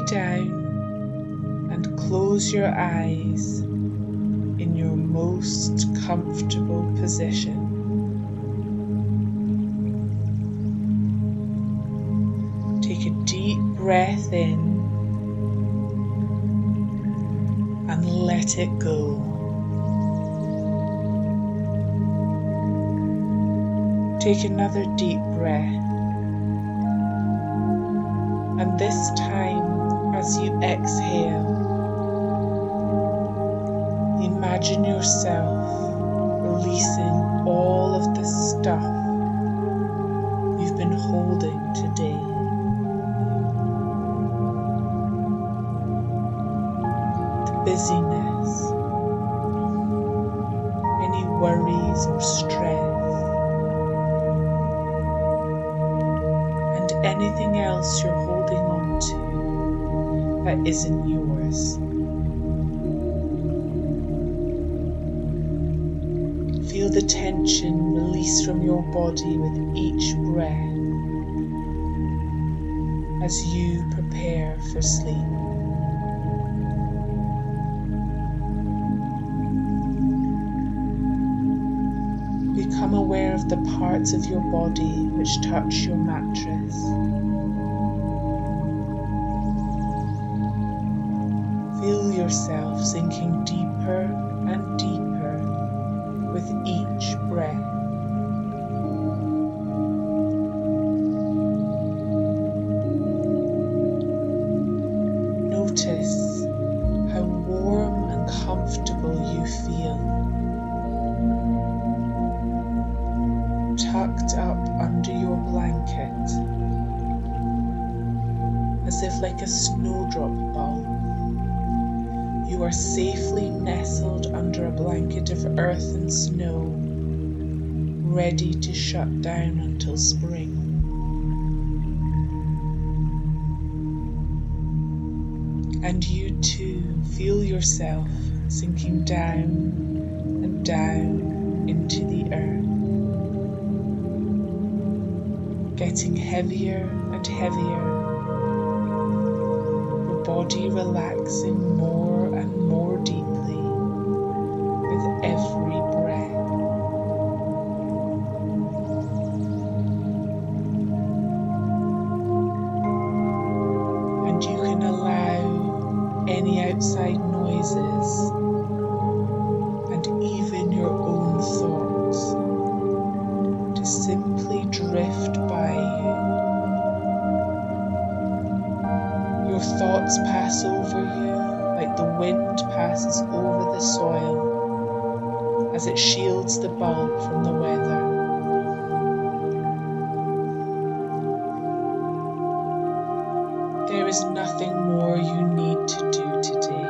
down and close your eyes in your most comfortable position. Take a deep breath in and let it go. Take another deep breath, and this time as you exhale, imagine yourself releasing all of the stuff you've been holding today. The busyness, any worries or stress, and anything else you're holding on to that isn't yours. Feel the tension release from your body with each breath as you prepare for sleep. Become aware of the parts of your body which touch your mattress. Feel yourself sinking deeper and deeper with each breath. Notice how warm and comfortable you feel, tucked up under your blanket, as if like a snowdrop ball. You are safely nestled under a blanket of earth and snow, ready to shut down until spring. And you too feel yourself sinking down and down into the earth, getting heavier and heavier, your body relaxing more and more deeply with every breath. And you can allow any outside noises and even your own thoughts to simply drift by you. Your thoughts pass over you like the wind passes over the soil as it shields the bulb from the weather. There is nothing more you need to do today.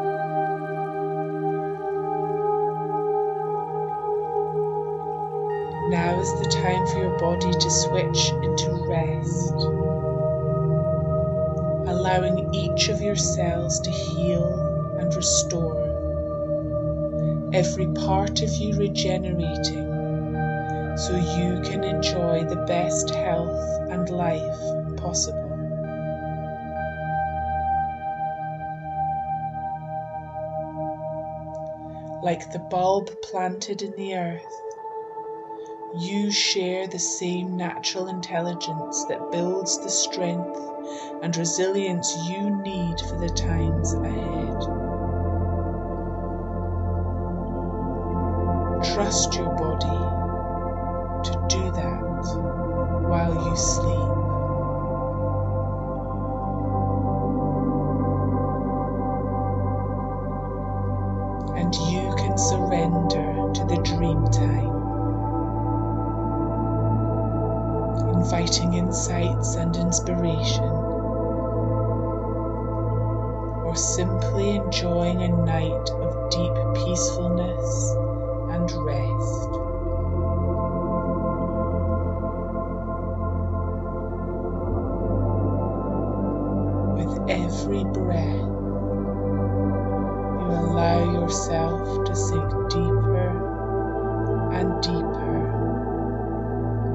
Now is the time for your body to switch into rest, allowing each of your cells to heal and restore, every part of you regenerating so you can enjoy the best health and life possible. Like the bulb planted in the earth, you share the same natural intelligence that builds the strength and resilience you need for the times ahead. Trust your body to do that while you sleep. And you can surrender to the dream time, inviting insights and inspiration, or simply enjoying a night of deep peacefulness and rest. With every breath, you allow yourself to sink deeper and deeper,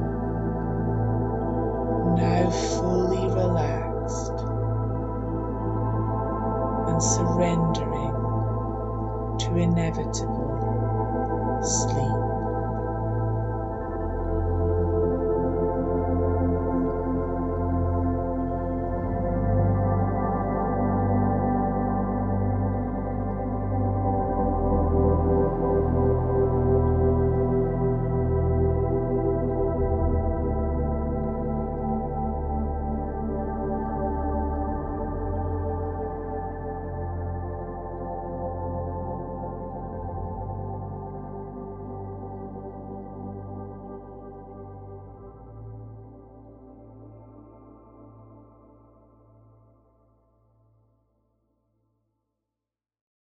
now fully relaxed, and surrendering to inevitable sleep.